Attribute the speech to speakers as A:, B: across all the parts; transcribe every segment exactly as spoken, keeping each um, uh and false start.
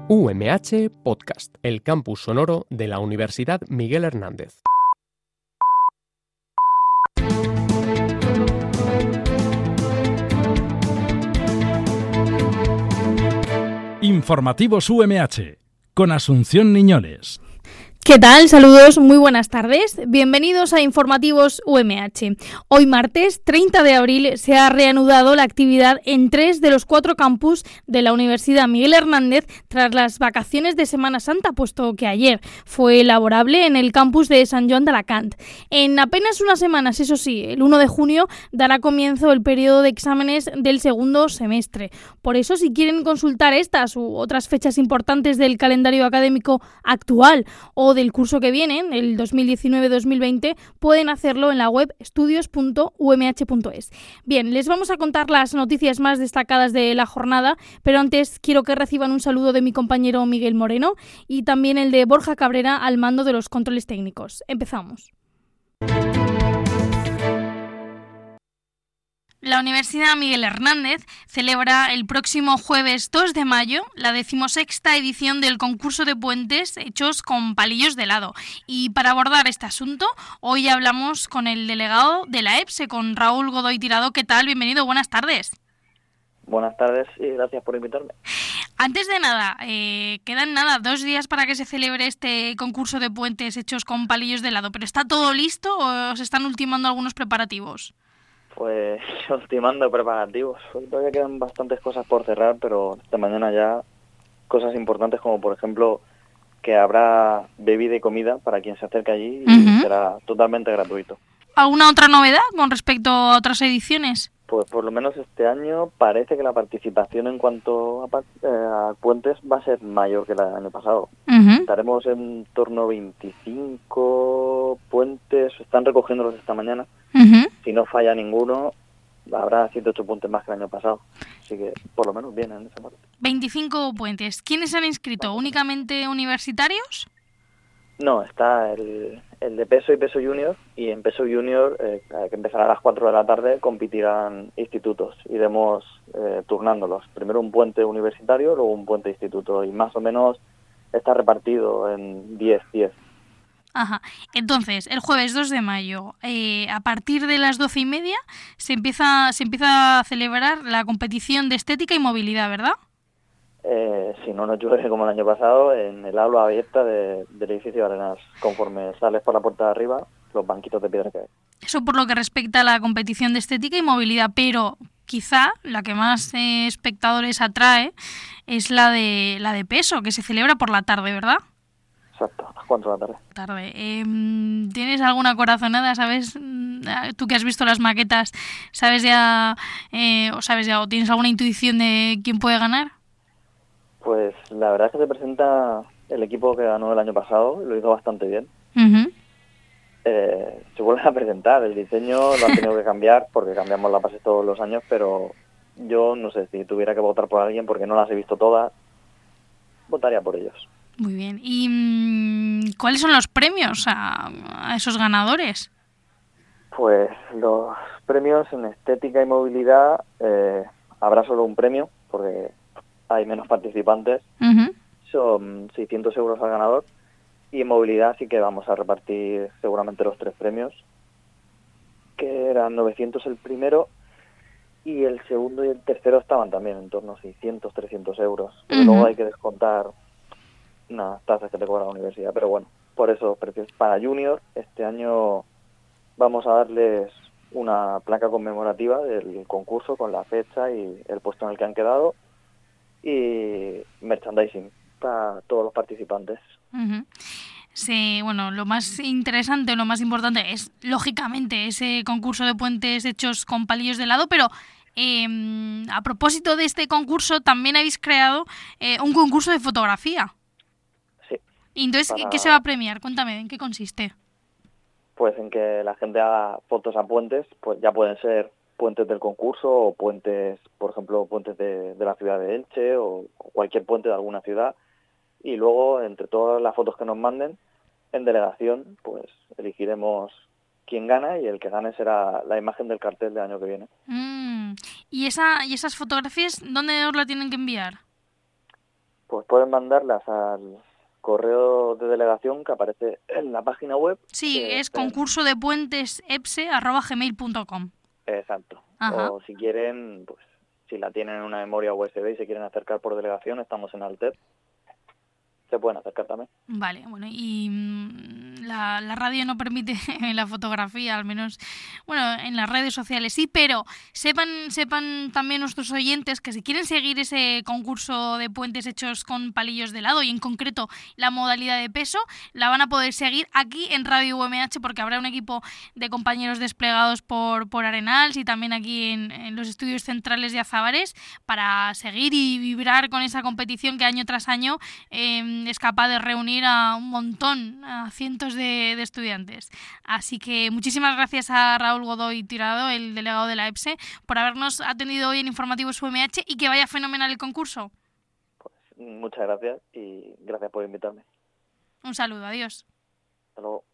A: U M H Podcast, el campus sonoro de la Universidad Miguel Hernández.
B: Informativos U M H, con Asunción Niñoles.
C: ¿Qué tal? Saludos, muy buenas tardes. Bienvenidos a Informativos U M H. Hoy martes treinta de abril se ha reanudado la actividad en tres de los cuatro campus de la Universidad Miguel Hernández tras las vacaciones de Semana Santa, puesto que ayer fue laborable en el campus de Sant Joan d'Alacant. En apenas unas semanas, eso sí, el uno de junio dará comienzo el periodo de exámenes del segundo semestre. Por eso, si quieren consultar estas u otras fechas importantes del calendario académico actual o del curso que viene, el dos mil diecinueve dos mil veinte, pueden hacerlo en la web estudios punto u m h punto es. Bien, les vamos a contar las noticias más destacadas de la jornada, pero antes quiero que reciban un saludo de mi compañero Miguel Moreno y también el de Borja Cabrera al mando de los controles técnicos. Empezamos. La Universidad Miguel Hernández celebra el próximo jueves dos de mayo la decimosexta edición del concurso de puentes hechos con palillos de helado. Y para abordar este asunto, hoy hablamos con el delegado de la EPSE, con Raúl Godoy Tirado. ¿Qué tal? Bienvenido, buenas tardes.
D: Buenas tardes y gracias por invitarme.
C: Antes de nada, eh, quedan nada, dos días para que se celebre este concurso de puentes hechos con palillos de helado. ¿Pero está todo listo o se están ultimando algunos preparativos?
D: Pues ultimando preparativos. Todavía quedan bastantes cosas por cerrar, pero esta mañana ya cosas importantes como, por ejemplo, que habrá bebida y comida para quien se acerque allí y uh-huh. será totalmente gratuito.
C: ¿Alguna otra novedad con respecto a otras ediciones?
D: Pues por lo menos este año parece que la participación en cuanto a, eh, a puentes va a ser mayor que la del año pasado. Uh-huh. Estaremos en torno a veinticinco puentes, están recogiéndolos esta mañana. Uh-huh. Si no falla ninguno, habrá siete u ocho puentes más que el año pasado. Así que por lo menos bien en esa parte.
C: veinticinco puentes. ¿Quiénes se han inscrito? ¿Únicamente universitarios?
D: No, está el, el de peso y peso junior, y en peso junior, eh, que empezará a las cuatro de la tarde, competirán institutos. Iremos eh, turnándolos. Primero un puente universitario, luego un puente instituto, y más o menos está repartido en diez diez.
C: Ajá. Entonces, el jueves dos de mayo, eh, a partir de las doce y media, se empieza, se empieza a celebrar la competición de estética y movilidad, ¿verdad?
D: Eh, si no nos llueve como el año pasado, en el aula abierta de, del edificio de Arenas. Conforme sales por la puerta de arriba, los banquitos de piedra que hay.
C: Eso por lo que respecta a la competición de estética y movilidad, pero quizá la que más eh, espectadores atrae es la de la de peso, que se celebra por la tarde, ¿verdad?
D: Exacto, a las cuatro de la tarde.
C: tarde. Eh, ¿Tienes alguna corazonada? ¿Sabes? Tú que has visto las maquetas, ¿sabes ya, eh, o sabes ya, o tienes alguna intuición de quién puede ganar?
D: Pues la verdad es que se presenta el equipo que ganó el año pasado, lo hizo bastante bien.
C: Uh-huh.
D: Eh, se vuelven a presentar, el diseño lo han tenido que cambiar porque cambiamos la base todos los años, pero yo no sé, si tuviera que votar por alguien, porque no las he visto todas, votaría por ellos.
C: Muy bien. ¿Y mmm, cuáles son los premios a, a esos ganadores?
D: Pues los premios en estética y movilidad, eh, habrá solo un premio, porque hay menos participantes. Uh-huh. Son seiscientos euros al ganador. Y en movilidad sí que vamos a repartir seguramente los tres premios, que eran novecientos el primero, y el segundo y el tercero estaban también en torno a seiscientos, trescientos euros. Pero uh-huh. luego hay que descontar unas tasas que te cobra la universidad. Pero bueno, por eso, para junior, este año vamos a darles una placa conmemorativa del concurso con la fecha y el puesto en el que han quedado, y merchandising para todos los participantes.
C: Uh-huh. Sí, bueno, lo más interesante, lo más importante es, lógicamente, ese concurso de puentes hechos con palillos de helado, pero eh, a propósito de este concurso, también habéis creado eh, un concurso de fotografía.
D: Sí.
C: Y entonces, para... ¿qué se va a premiar? Cuéntame, ¿en qué consiste?
D: Pues en que la gente haga fotos a puentes, pues ya pueden ser puentes del concurso o puentes, por ejemplo, puentes de, de la ciudad de Elche o cualquier puente de alguna ciudad, y luego entre todas las fotos que nos manden en delegación, pues elegiremos quién gana, y el que gane será la imagen del cartel del año que viene.
C: Mm. ¿Y esa y esas fotografías dónde os la tienen que enviar?
D: pues pueden mandarlas al correo de delegación que aparece en la página web.
C: Sí, es está... concurso de puentes epse arroba gmail punto com.
D: Exacto.
C: Ajá.
D: O si quieren, pues si la tienen en una memoria U S B y se quieren acercar por delegación, estamos en Altet. Se pueden acercar también.
C: Vale, bueno, y la, la radio no permite la fotografía, al menos, bueno, en las redes sociales sí, pero sepan sepan también nuestros oyentes que si quieren seguir ese concurso de puentes hechos con palillos de helado y en concreto la modalidad de peso, la van a poder seguir aquí en Radio U M H porque habrá un equipo de compañeros desplegados por, por Arenals y también aquí en, en los estudios centrales de Azabares para seguir y vibrar con esa competición que año tras año eh, es capaz de reunir a un montón, a cientos de, de estudiantes. Así que muchísimas gracias a Raúl Godoy Tirado, el delegado de la EPSE, por habernos atendido hoy en Informativos U M H y que vaya fenomenal el concurso.
D: Pues muchas gracias y gracias por invitarme.
C: Un saludo, adiós.
D: Hasta luego.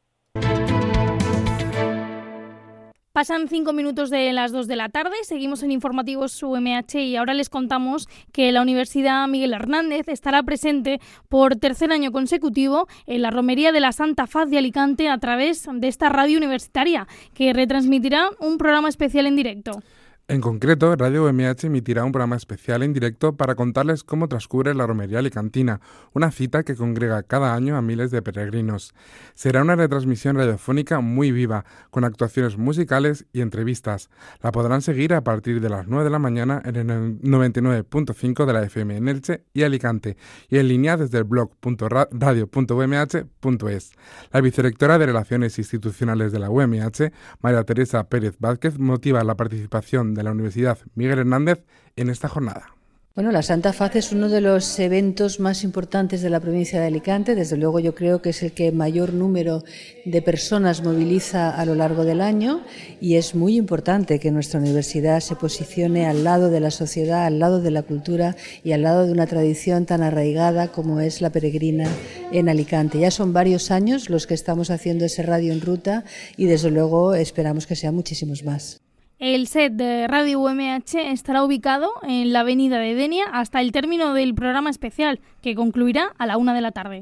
C: Pasan cinco minutos de las dos de la tarde, seguimos en Informativos U M H y ahora les contamos que la Universidad Miguel Hernández estará presente por tercer año consecutivo en la Romería de la Santa Faz de Alicante a través de esta radio universitaria, que retransmitirá un programa especial en directo.
E: En concreto, Radio U M H emitirá un programa especial en directo para contarles cómo transcurre la Romería Alicantina, una cita que congrega cada año a miles de peregrinos. Será una retransmisión radiofónica muy viva, con actuaciones musicales y entrevistas. La podrán seguir a partir de las nueve de la mañana en el noventa y nueve punto cinco de la F M en Elche y Alicante, y en línea desde el blog punto radio punto u m h punto es. La vicerrectora de Relaciones Institucionales de la U M H, María Teresa Pérez Vázquez, motiva la participación de la Universidad Miguel Hernández en esta jornada.
F: Bueno, la Santa Faz es uno de los eventos más importantes de la provincia de Alicante. Desde luego yo creo que es el que mayor número de personas moviliza a lo largo del año y es muy importante que nuestra universidad se posicione al lado de la sociedad, al lado de la cultura y al lado de una tradición tan arraigada como es la peregrina en Alicante. Ya son varios años los que estamos haciendo ese radio en ruta y desde luego esperamos que sean muchísimos más.
C: El set de Radio U M H estará ubicado en la avenida de Denia hasta el término del programa especial, que concluirá a la una de la tarde.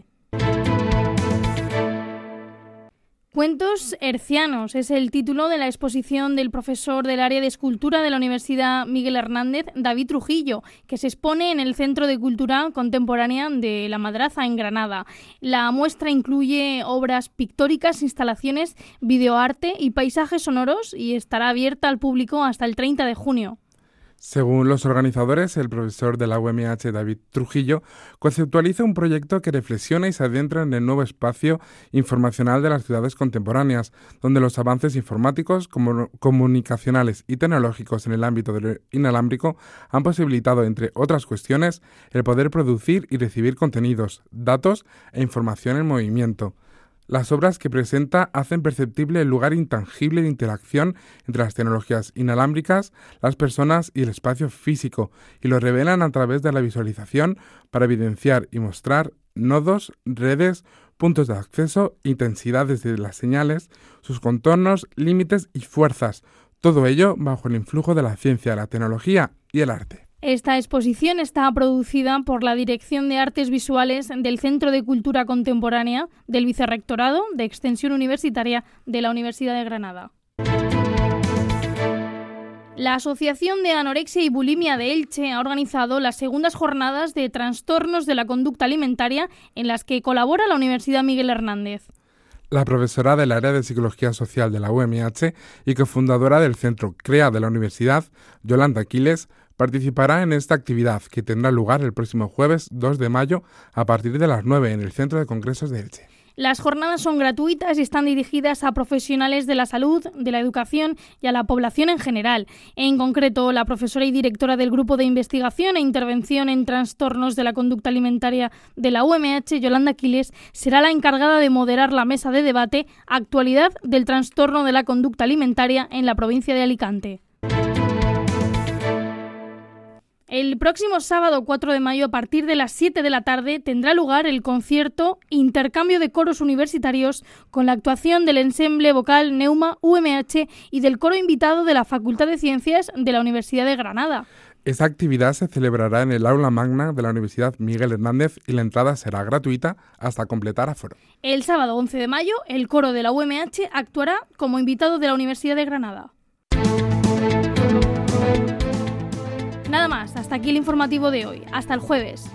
C: Cuentos hercianos es el título de la exposición del profesor del área de escultura de la Universidad Miguel Hernández, David Trujillo, que se expone en el Centro de Cultura Contemporánea de La Madraza, en Granada. La muestra incluye obras pictóricas, instalaciones, videoarte y paisajes sonoros y estará abierta al público hasta el treinta de junio.
E: Según los organizadores, el profesor de la U M H, David Trujillo, conceptualiza un proyecto que reflexiona y se adentra en el nuevo espacio informacional de las ciudades contemporáneas, donde los avances informáticos, como comunicacionales y tecnológicos en el ámbito del inalámbrico han posibilitado, entre otras cuestiones, el poder producir y recibir contenidos, datos e información en movimiento. Las obras que presenta hacen perceptible el lugar intangible de interacción entre las tecnologías inalámbricas, las personas y el espacio físico, y lo revelan a través de la visualización para evidenciar y mostrar nodos, redes, puntos de acceso, intensidades de las señales, sus contornos, límites y fuerzas, todo ello bajo el influjo de la ciencia, la tecnología y el arte.
C: Esta exposición está producida por la Dirección de Artes Visuales del Centro de Cultura Contemporánea del Vicerrectorado de Extensión Universitaria de la Universidad de Granada. La Asociación de Anorexia y Bulimia de Elche ha organizado las segundas jornadas de trastornos de la conducta alimentaria en las que colabora la Universidad Miguel Hernández.
E: La profesora del área de Psicología Social de la U M H y cofundadora del Centro CREA de la Universidad, Yolanda Aquiles, participará en esta actividad que tendrá lugar el próximo jueves dos de mayo a partir de las nueve en el Centro de Congresos de Elche.
C: Las jornadas son gratuitas y están dirigidas a profesionales de la salud, de la educación y a la población en general. En concreto, la profesora y directora del Grupo de Investigación e Intervención en Trastornos de la Conducta Alimentaria de la U M H, Yolanda Aquiles, será la encargada de moderar la mesa de debate Actualidad del trastorno de la conducta alimentaria en la provincia de Alicante. El próximo sábado cuatro de mayo a partir de las siete de la tarde tendrá lugar el concierto Intercambio de Coros Universitarios con la actuación del ensemble vocal Neuma U M H y del coro invitado de la Facultad de Ciencias de la Universidad de Granada.
E: Esta actividad se celebrará en el aula magna de la Universidad Miguel Hernández y la entrada será gratuita hasta completar aforo.
C: El sábado once de mayo, el coro de la U M H actuará como invitado de la Universidad de Granada. Nada más, hasta aquí el informativo de hoy. Hasta el jueves.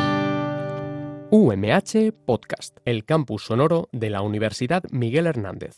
A: U M H Podcast, el campus sonoro de la Universidad Miguel Hernández.